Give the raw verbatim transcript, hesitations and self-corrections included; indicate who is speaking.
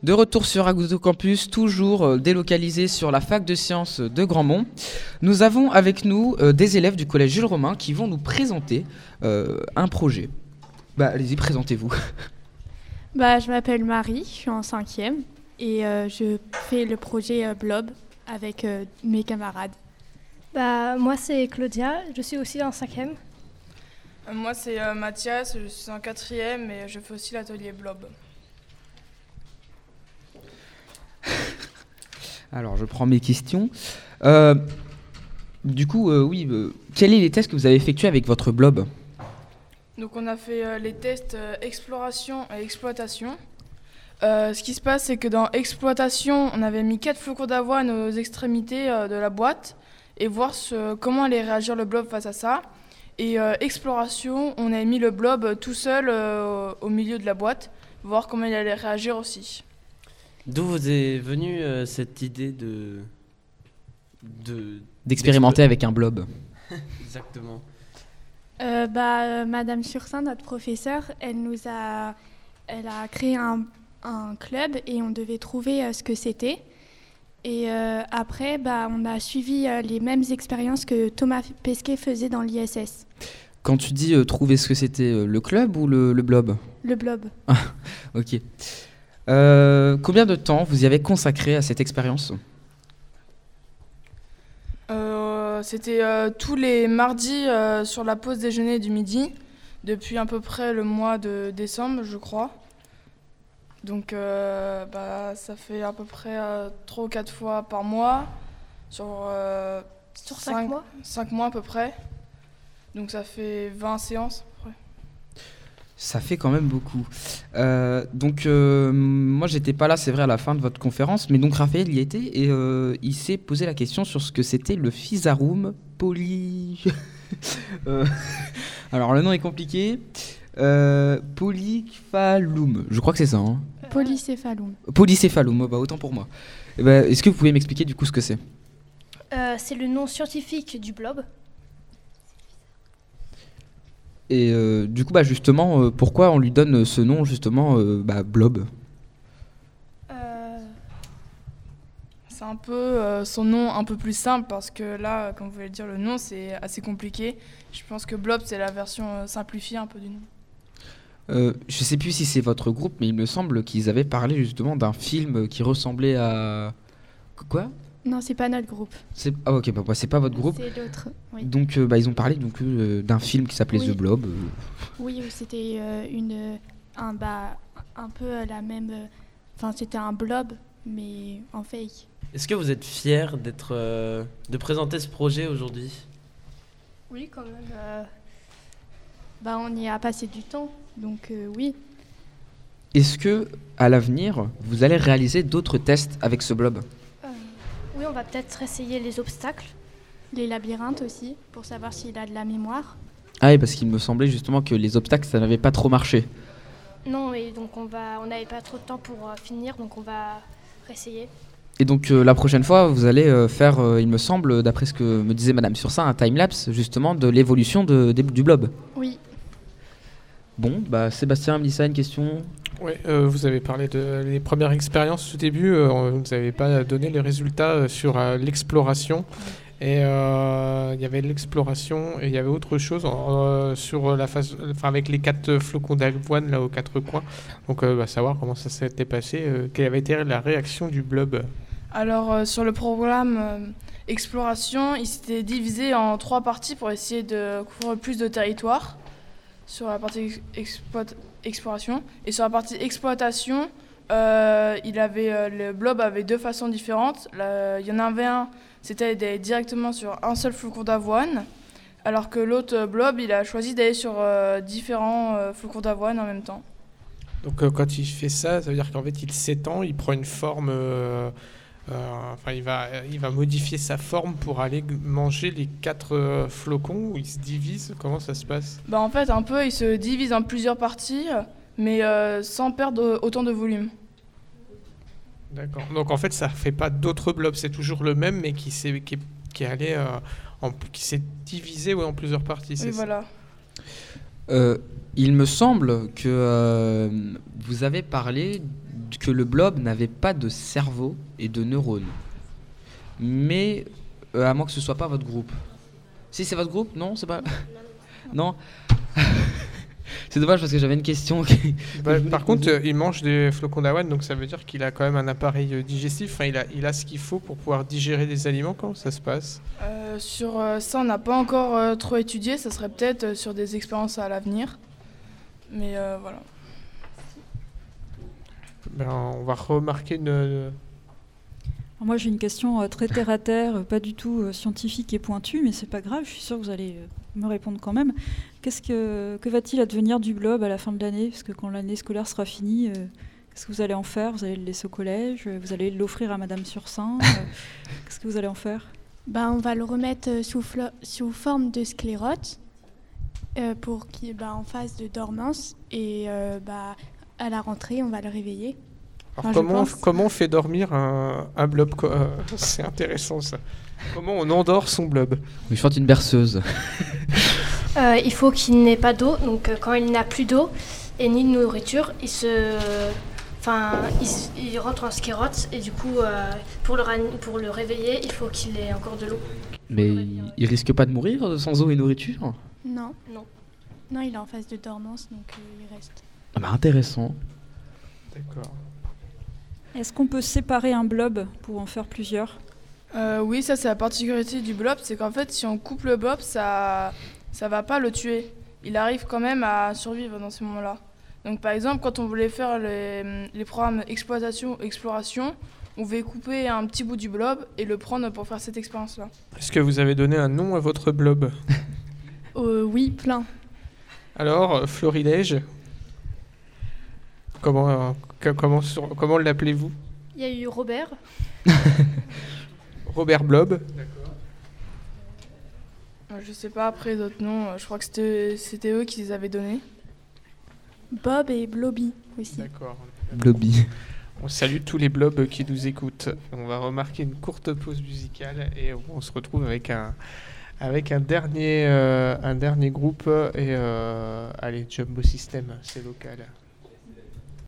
Speaker 1: De retour sur Agoudo Campus, toujours euh, délocalisé sur la fac de sciences de Grandmont. Nous avons avec nous euh, des élèves du collège Jules Romain qui vont nous présenter euh, un projet. Bah, allez-y, présentez-vous.
Speaker 2: Bah, je m'appelle Marie, je suis en cinquième et euh, je fais le projet euh, Blob avec euh, mes camarades.
Speaker 3: Bah, moi, c'est Claudia, je suis aussi en cinquième.
Speaker 4: Euh, moi, c'est euh, Mathias, je suis en quatrième et je fais aussi l'atelier Blob.
Speaker 1: Alors, je prends mes questions. Euh, du coup, euh, oui, euh, quels sont les tests que vous avez effectués avec votre blob ?
Speaker 4: Donc, on a fait euh, les tests euh, exploration et exploitation. Euh, ce qui se passe, c'est que dans exploitation, on avait mis quatre flocons d'avoine aux extrémités euh, de la boîte et voir ce, comment allait réagir le blob face à ça. Et euh, exploration, on a mis le blob tout seul euh, au milieu de la boîte, voir comment il allait réagir aussi.
Speaker 5: D'où vous est venue euh, cette idée de, de
Speaker 1: D'expérimenter avec un blob.
Speaker 5: Exactement.
Speaker 2: Euh, bah, euh, Madame Sursin, notre professeure, elle nous a, elle a créé un, un club et on devait trouver euh, ce que c'était. Et euh, après, bah, on a suivi euh, les mêmes expériences que Thomas Pesquet faisait dans l'I S S.
Speaker 1: Quand tu dis euh, trouver ce que c'était, euh, le club ou le, le blob ?
Speaker 2: Le blob.
Speaker 1: Ok. Euh, combien de temps vous y avez consacré à cette expérience ?
Speaker 4: euh, C'était euh, tous les mardis euh, sur la pause déjeuner du midi, depuis à peu près le mois de décembre, je crois. Donc euh, bah, ça fait à peu près euh, trois ou quatre fois par mois, sur, euh,
Speaker 3: Sur cinq mois
Speaker 4: cinq mois à peu près. Donc ça fait vingt séances. Ouais.
Speaker 1: Ça fait quand même beaucoup. Euh, donc, euh, moi, j'étais pas là, c'est vrai, à la fin de votre conférence, mais donc Raphaël y était et euh, il s'est posé la question sur ce que c'était le Physarum poly. euh, alors, le nom est compliqué. Euh, Polyphalum, je crois que c'est ça. Hein.
Speaker 2: Polycéphalum.
Speaker 1: Polycéphalum, oh, bah, autant pour moi. Eh ben, est-ce que vous pouvez m'expliquer du coup ce que c'est ?
Speaker 3: Euh, c'est le nom scientifique du blob.
Speaker 1: Et euh, du coup, bah, justement, euh, pourquoi on lui donne ce nom, justement, euh, bah, blob ?
Speaker 3: Euh,
Speaker 4: C'est un peu euh, son nom un peu plus simple parce que là, comme vous voulez dire, le nom c'est assez compliqué. Je pense que Blob c'est la version euh, simplifiée un peu du nom.
Speaker 1: Euh, je sais plus si c'est votre groupe, mais il me semble qu'ils avaient parlé justement d'un film qui ressemblait à... Quoi ?
Speaker 2: Non, c'est pas notre groupe.
Speaker 1: C'est... Ah ok, bah, bah, c'est pas votre groupe.
Speaker 2: C'est l'autre. Oui,
Speaker 1: Donc euh, bah, ils ont parlé donc, euh, d'un film qui s'appelait
Speaker 2: Oui.
Speaker 1: The Blob. euh.
Speaker 2: oui c'était euh, une, un, bah, un peu euh, la même... Enfin, c'était un blob, mais en fake.
Speaker 5: Est-ce que vous êtes fiers d'être, euh, de présenter ce projet aujourd'hui ?
Speaker 3: oui, quand même. euh,
Speaker 2: Bah, on y a passé du temps, donc euh, oui.
Speaker 1: Est-ce que à l'avenir, vous allez réaliser d'autres tests avec ce blob ?
Speaker 3: euh, oui, on va peut-être essayer les obstacles.
Speaker 2: Les labyrinthes aussi, pour savoir s'il a de la mémoire.
Speaker 1: Ah oui, parce qu'il me semblait justement que les obstacles, ça n'avait pas trop marché.
Speaker 3: Non, et donc on va, on n'avait pas trop de temps pour euh, finir, donc on va réessayer.
Speaker 1: Et donc euh, la prochaine fois, vous allez euh, faire, euh, il me semble, d'après ce que me disait Madame Sursin, un time-lapse justement de l'évolution de, de- du blob.
Speaker 2: Oui.
Speaker 1: Bon, bah Sébastien, Mélissa, une question ?
Speaker 6: Oui, euh, vous avez parlé de les premières expériences au début, euh, vous n'avez pas donné les résultats euh, sur euh, l'exploration. Et euh, il y avait l'exploration et il y avait autre chose euh, sur la phase, enfin avec les quatre flocons d'avoine là aux quatre coins. Donc, euh, bah, savoir comment ça s'était passé, euh, quelle avait été la réaction du blob.
Speaker 4: Alors euh, sur le programme euh, Exploration, il s'était divisé en trois parties pour essayer de couvrir plus de territoire sur la partie exploit- exploration. Et sur la partie exploitation, euh, il avait, euh, le blob avait deux façons différentes. Là, il y en avait un, c'était d'aller directement sur un seul flocon d'avoine, alors que l'autre blob, il a choisi d'aller sur euh, différents euh, flocons d'avoine en même temps.
Speaker 6: Donc euh, quand il fait ça, ça veut dire qu'en fait il s'étend, il prend une forme, euh, euh, enfin il va, il va modifier sa forme pour aller g- manger les quatre euh, flocons où il se divise. Comment ça se passe ?
Speaker 4: Bah, en fait, un peu, il se divise en plusieurs parties, mais euh, sans perdre autant de volume.
Speaker 6: D'accord. Donc en fait ça fait pas d'autres blobs, c'est toujours le même mais qui s'est, qui, est- qui est allé, euh, en, qui s'est divisé ouais, en plusieurs parties. C'est
Speaker 4: Oui,
Speaker 6: ça.
Speaker 4: voilà.
Speaker 1: Euh, il me semble que euh, vous avez parlé que le blob n'avait pas de cerveau et de neurones. Mais euh, à moins que ce soit pas votre groupe. Si c'est votre groupe, non, c'est pas. Non. C'est dommage parce que j'avais une question. Qui...
Speaker 6: Bah, par contre, euh, il mange des flocons d'avoine, donc ça veut dire qu'il a quand même un appareil euh, digestif. Enfin, il a, il a ce qu'il faut pour pouvoir digérer des aliments. Comment ça se passe?
Speaker 4: Euh, sur euh, ça, on n'a pas encore euh, trop étudié. Ça serait peut-être euh, sur des expériences à l'avenir. Mais euh, voilà.
Speaker 6: Ben, on va remarquer une...
Speaker 7: Alors moi, j'ai une question euh, très terre à terre, euh, pas du tout euh, scientifique et pointue, mais c'est pas grave. Je suis sûre que vous allez euh, me répondre quand même. Qu'est-ce que que va-t-il advenir du blob à la fin de l'année? Parce que quand l'année scolaire sera finie, euh, qu'est-ce que vous allez en faire? Vous allez le laisser au collège? Vous allez l'offrir à Madame Sursin? euh, Qu'est-ce que vous allez en faire?
Speaker 2: Bah, on va le remettre euh, sous, flo- sous forme de sclérote euh, pour qu'il bah, en phase de dormance. Et euh, bah, à la rentrée, on va le réveiller.
Speaker 6: Alors,
Speaker 2: Enfin, je
Speaker 6: comment, on,
Speaker 2: pense.
Speaker 6: comment on fait dormir un, un blob co- euh, C'est intéressant ça. Comment on endort son blob?
Speaker 1: Oui, je chante une berceuse.
Speaker 3: Euh, il faut qu'il n'ait pas d'eau, donc euh, quand il n'a plus d'eau et ni de nourriture, il se, enfin, il, s- il rentre en sclérote et du coup, euh, pour, le ran- pour le réveiller, il faut qu'il ait encore de l'eau.
Speaker 1: Mais il, il risque pas de mourir sans eau et nourriture?
Speaker 2: Non.
Speaker 3: Non.
Speaker 2: Non, il est en phase de dormance, donc euh, il reste.
Speaker 1: Ah bah intéressant.
Speaker 6: D'accord.
Speaker 7: Est-ce qu'on peut séparer un blob pour en faire plusieurs?
Speaker 4: Euh, oui, ça c'est la particularité du blob, c'est qu'en fait si on coupe le blob, ça ça va pas le tuer. Il arrive quand même à survivre dans ces moments-là. Donc par exemple, quand on voulait faire les, les programmes exploitation, exploration, on voulait couper un petit bout du blob et le prendre pour faire cette expérience-là.
Speaker 6: Est-ce que vous avez donné un nom à votre blob?
Speaker 2: Euh, oui, plein.
Speaker 6: Alors, euh, Florilège, comment, euh, que- comment, sur- comment l'appelez-vous?
Speaker 3: Il y a eu Robert.
Speaker 6: Robert Blob.
Speaker 4: Euh, Je sais pas après d'autres noms, euh, je crois que c'était c'était eux qui les avaient donnés.
Speaker 2: Bob et Blobby aussi.
Speaker 6: D'accord.
Speaker 1: Blobby.
Speaker 6: On salue tous les blobs qui nous écoutent. On va remarquer une courte pause musicale et on se retrouve avec un, avec un, dernier, euh, un dernier groupe. Et euh, allez, Jumbo System, c'est local.